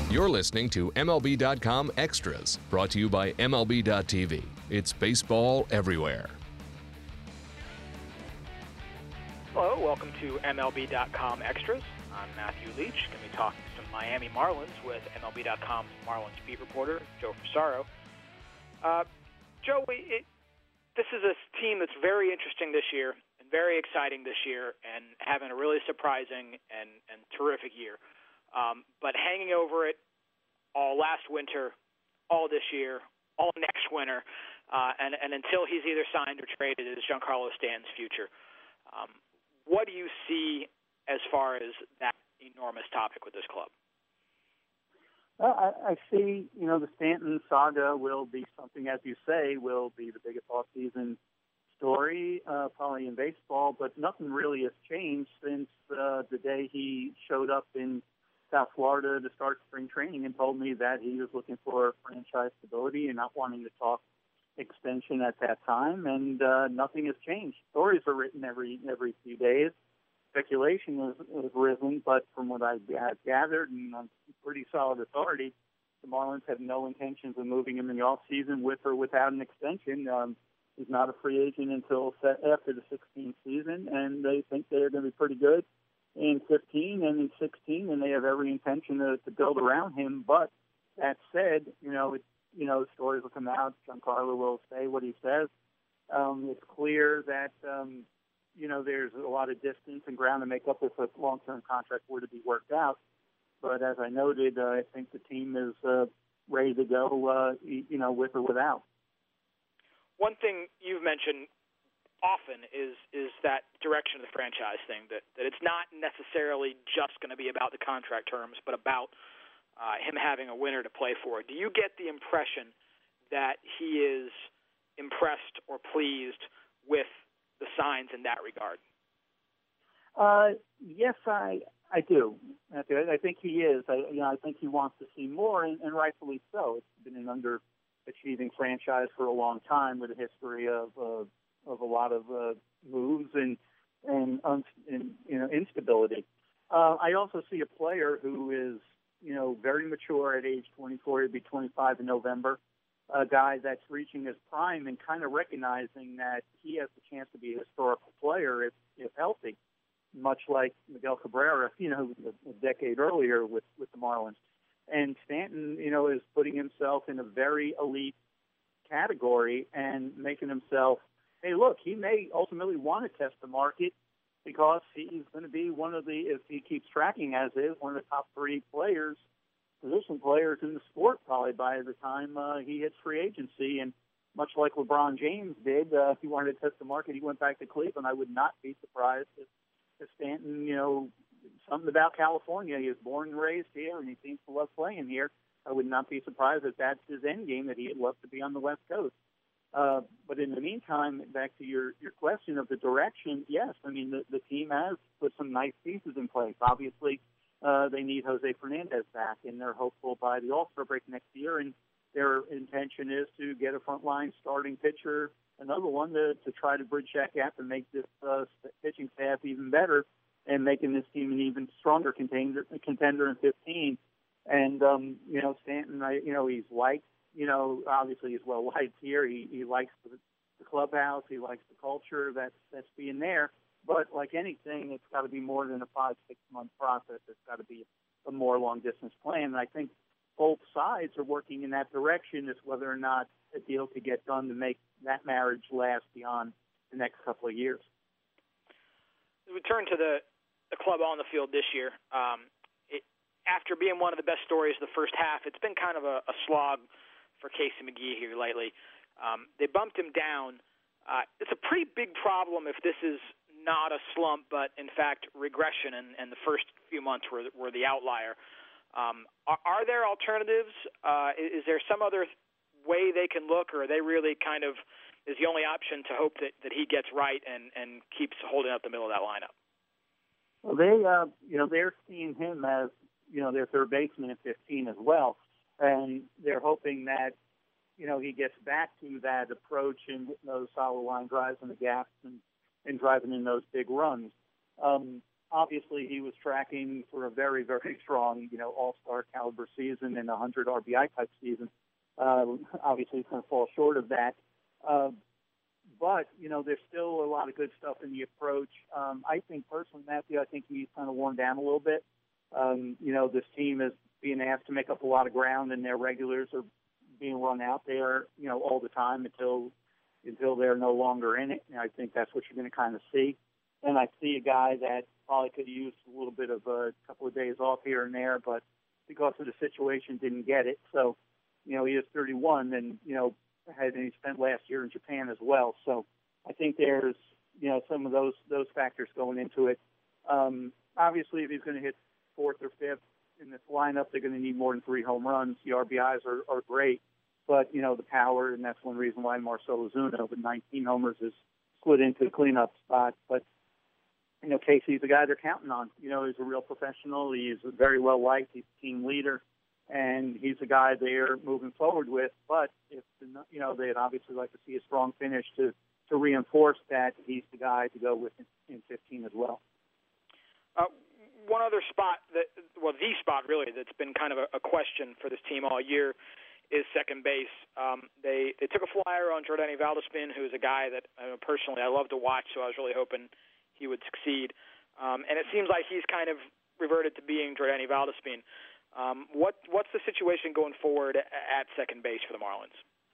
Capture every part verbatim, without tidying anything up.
You're listening to M L B dot com Extras, brought to you by M L B dot T V. It's baseball everywhere. Hello, welcome to M L B dot com Extras. I'm Matthew Leach. Going to be talking some Miami Marlins with M L B dot com's Marlins beat reporter, Joe Frisaro. Uh, Joe, it, this is a team that's very interesting this year and very exciting this year and having a really surprising and, and terrific year. Um, but hanging over it all last winter, all this year, all next winter, uh, and, and until he's either signed or traded is Giancarlo Stanton's future. Um, what do you see as far as that enormous topic with this club? Well, I, I see, you know, the Stanton saga will be something, as you say, will be the biggest off-season story, uh, probably in baseball, but nothing really has changed since uh, the day he showed up in South Florida to start spring training and told me that he was looking for franchise stability and not wanting to talk extension at that time, and uh, nothing has changed. Stories are written every every few days. Speculation has, has risen, but from what I've gathered, and on pretty solid authority, the Marlins have no intentions of moving him in the offseason with or without an extension. Um, he's not a free agent until after the sixteenth season, and they think they're going to be pretty good in fifteen and in sixteen, and they have every intention to, to build around him. But that said, you know, it, you know, stories will come out. Giancarlo will say what he says. Um, it's clear that, um, you know, there's a lot of distance and ground to make up if a long-term contract were to be worked out. But as I noted, uh, I think the team is uh, ready to go, uh, you know, with or without. One thing you've mentioned often is is that direction of the franchise thing, that, that it's not necessarily just going to be about the contract terms, but about uh, him having a winner to play for. Do you get the impression that he is impressed or pleased with the signs in that regard? Uh, yes, I I do. I think he is. I, you know, I think he wants to see more, and, and rightfully so. It's been an underachieving franchise for a long time with a history of uh, of a lot of uh, moves and and, un- and you know instability. Uh, I also see a player who is you know very mature at age twenty-four. He'll be twenty-five in November. A guy that's reaching his prime and kind of recognizing that he has the chance to be a historical player if, if healthy, much like Miguel Cabrera, you know, a, a decade earlier with, with the Marlins. And Stanton, you know, is putting himself in a very elite category and making himself, hey, look, he may ultimately want to test the market because he's going to be one of the, if he keeps tracking as is, one of the top three players position players in the sport probably by the time uh, he hits free agency. And much like LeBron James did, uh, if he wanted to test the market, he went back to Cleveland. I would not be surprised if, if Stanton, you know, something about California. He was born and raised here, and he seems to love playing here. I would not be surprised if that's his end game, that he'd love to be on the West Coast. Uh, but in the meantime, back to your, your question of the direction, yes, I mean, the, the team has put some nice pieces in place. Obviously, Uh, they need Jose Fernandez back, and they're hopeful by the All-Star break next year. And their intention is to get a frontline starting pitcher, another one, to, to try to bridge that gap and make this uh, pitching staff even better and making this team an even stronger contender, contender in fifteen. And, um, you know, Stanton, I, you know, he's liked, you know, obviously he's well-liked here. He, he likes the, the clubhouse. He likes the culture that's, that's being there. But like anything, it's got to be more than a five, six-month process. It's got to be a more long-distance plan. And I think both sides are working in that direction. It's whether or not a deal could get done to make that marriage last beyond the next couple of years. We turn to the, the club on the field this year. Um, it, after being one of the best stories of the first half, it's been kind of a, a slog for Casey McGehee here lately. Um, they bumped him down. Uh, it's a pretty big problem if this is not a slump, but in fact regression, and, and the first few months were, were the outlier. Um, are, are there alternatives? Uh, is, is there some other way they can look, or are they really kind of is the only option to hope that, that he gets right and, and keeps holding up the middle of that lineup? Well, they, uh, you know, they're seeing him as, you know, their third baseman at fifteen as well, and they're hoping that, you know, he gets back to that approach and those solid line drives in the gaps and and driving in those big runs. Um, obviously he was tracking for a very, very strong, you know, all-star caliber season and a one hundred R B I type season. Uh, obviously, he's going to fall short of that. Uh, but, you know, there's still a lot of good stuff in the approach. Um, I think personally, Matthew, I think he's kind of worn down a little bit. Um, you know, this team is being asked to make up a lot of ground, and their regulars are being run out there, you know, all the time until until they're no longer in it. And I think that's what you're going to kind of see. And I see a guy that probably could have used a little bit of a couple of days off here and there, but because of the situation, didn't get it. So, you know, he is thirty-one, and, you know, had and he spent last year in Japan as well. So I think there's, you know, some of those those factors going into it. Um, obviously, if he's going to hit fourth or fifth in this lineup, they're going to need more than three home runs. The R B Is are, are great, but, you know, the power, and that's one reason why Marcell Ozuna with nineteen homers is split into the cleanup spot. But, you know, Casey's the guy they're counting on. You know, he's a real professional. He's very well liked. He's a team leader, and he's a guy they're moving forward with. But if the, you know, they'd obviously like to see a strong finish to to reinforce that he's the guy to go with in, in fifteen as well. Uh, one other spot that, well, the spot really that's been kind of a, a question for this team all year is second base. Um, they they took a flyer on Jordany Valdespin, who's a guy that uh, personally I love to watch, so I was really hoping he would succeed. Um, and it seems like he's kind of reverted to being Jordany Valdespin. Um, what what's the situation going forward at second base for the Marlins?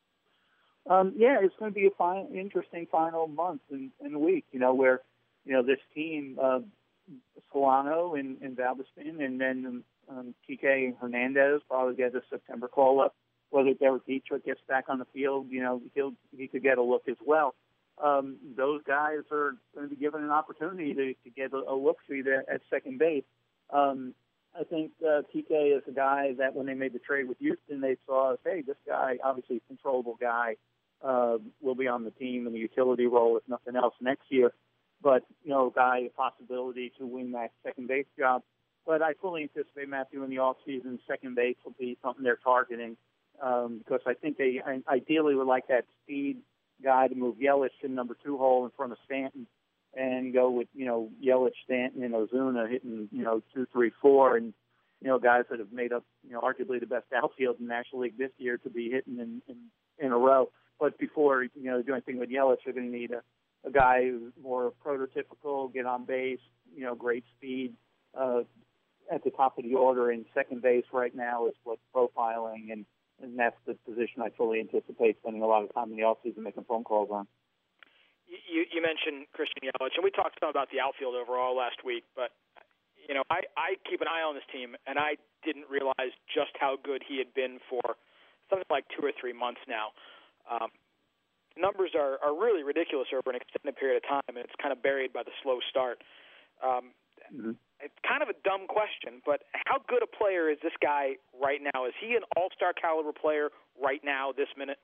Um, yeah, it's going to be a fine, interesting final month and, and week. You know, where you know this team, uh, Solano and, and Valdespin, and then um, T K Hernandez probably get a September call up. Whether Derek Dietrich gets back on the field, you know, he'll he could get a look as well. Um, those guys are going to be given an opportunity to, to get a, a look see there at second base. Um, I think uh, T K is a guy that when they made the trade with Houston, they saw, hey, this guy, obviously a controllable guy, uh, will be on the team in the utility role, if nothing else, next year. But, you know, a guy, a possibility to win that second base job. But I fully anticipate, Matthew, in the offseason, second base will be something they're targeting um, because I think they ideally would like that speed guy to move Yelich to number two hole in front of Stanton and go with, you know, Yelich, Stanton, and Ozuna hitting, you know, two, three, four, and, you know, guys that have made up, you know, arguably the best outfield in the National League this year to be hitting in, in, in a row. But before, you know, do anything with Yelich, they're going to need a, a guy who's more prototypical, get on base, you know, great speed uh, at the top of the order. And second base right now is what's profiling, and, and that's the position I fully anticipate spending a lot of time in the offseason making phone calls on. You, you mentioned Christian Yelich, and we talked some about the outfield overall last week, but, you know, I, I keep an eye on this team, and I didn't realize just how good he had been for something like two or three months now. Um, numbers are, are really ridiculous over an extended period of time, and it's kind of buried by the slow start. Um, mm-hmm. It's kind of a dumb question, but how good a player is this guy right now? Is he an all-star caliber player right now, this minute?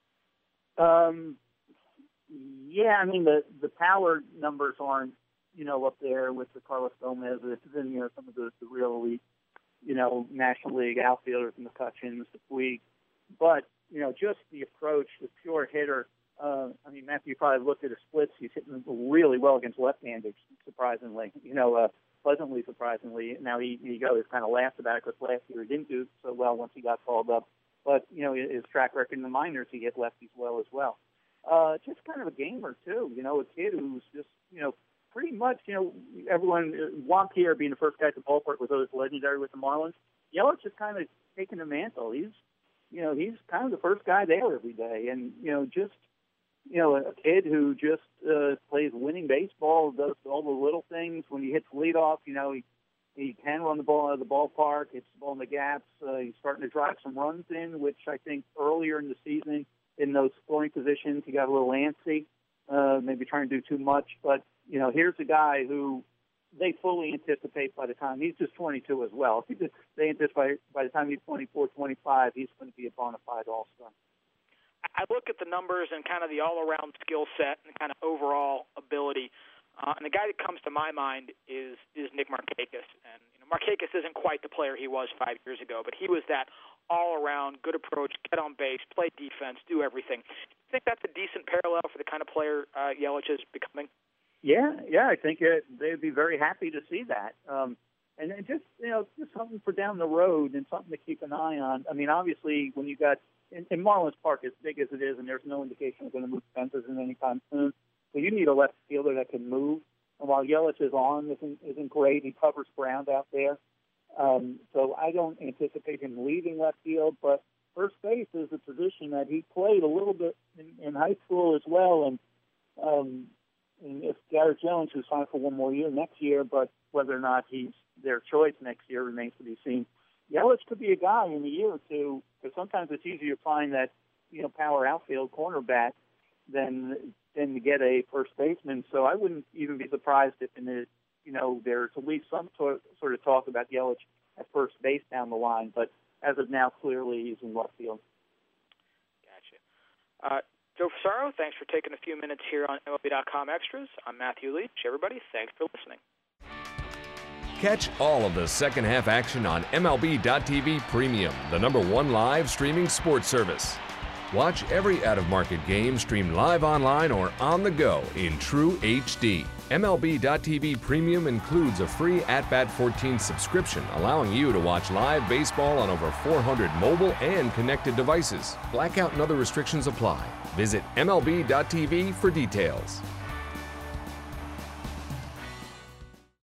Um. Yeah, I mean, the, the power numbers aren't, you know, up there with the Carlos Gomez, and, you know, some of the, the real elite, you know, National League outfielders, the McCutcheons, the Puig. But, you know, just the approach, the pure hitter. Uh, I mean, Matthew, you probably looked at his splits. He's hitting really well against left-handers, surprisingly, you know, uh, pleasantly surprisingly. Now, he, he goes kind of laughs about it because last year he didn't do so well once he got called up. But, you know, his track record in the minors, he hit lefties well as well. Uh, just kind of a gamer, too. You know, a kid who's just, you know, pretty much, you know, everyone, Juan Pierre being the first guy at the ballpark with those legendary with the Marlins. Yelich just kind of taking the mantle. He's, you know, he's kind of the first guy there every day. And, you know, just, you know, a kid who just uh, plays winning baseball, does all the little things. When he hits leadoff, you know, he, he can run the ball out of the ballpark, hits the ball in the gaps. Uh, he's starting to drive some runs in, which I think earlier in the season, in those scoring positions, he got a little antsy, uh, maybe trying to do too much. But, you know, here's a guy who they fully anticipate by the time he's just twenty-two as well. They anticipate by the time he's twenty-four, twenty-five, he's going to be a bona fide all-star. I look at the numbers and kind of the all-around skill set and kind of overall ability. Uh, and the guy that comes to my mind is is Nick Markakis. And you know, Markakis isn't quite the player he was five years ago, but he was that all-around, good approach, get on base, play defense, do everything. Do you think that's a decent parallel for the kind of player uh, Yelich is becoming? Yeah, yeah, I think it, they'd be very happy to see that. Um, and then just, you know, just something for down the road and something to keep an eye on. I mean, obviously, when you got, in, in Marlins Park, as big as it is, and there's no indication we're going to move fences in any time soon, so you need a left fielder that can move. And while Yelich's arm isn't, isn't great, he covers ground out there. Um, so I don't anticipate him leaving left field, but first base is a position that he played a little bit in, in high school as well. And, um, and if Garrett Jones, who's signed for one more year next year, but whether or not he's their choice next year remains to be seen. Yelich could be a guy in a year or two, because sometimes it's easier to find that, you know, power outfield cornerback than than to get a first baseman. So I wouldn't even be surprised if in the, you know, there's at least some sort sort of talk about Yelich at first base down the line. But as of now, clearly he's in left field. Gotcha. Uh, Joe Fusaro, thanks for taking a few minutes here on M L B dot com Extras. I'm Matthew Leach. Everybody, thanks for listening. Catch all of the second half action on M L B dot T V Premium, the number one live streaming sports service. Watch every out-of-market game streamed live online or on the go in true H D. M L B dot T V Premium includes a free At Bat fourteen subscription, allowing you to watch live baseball on over four hundred mobile and connected devices. Blackout and other restrictions apply. Visit M L B dot T V for details.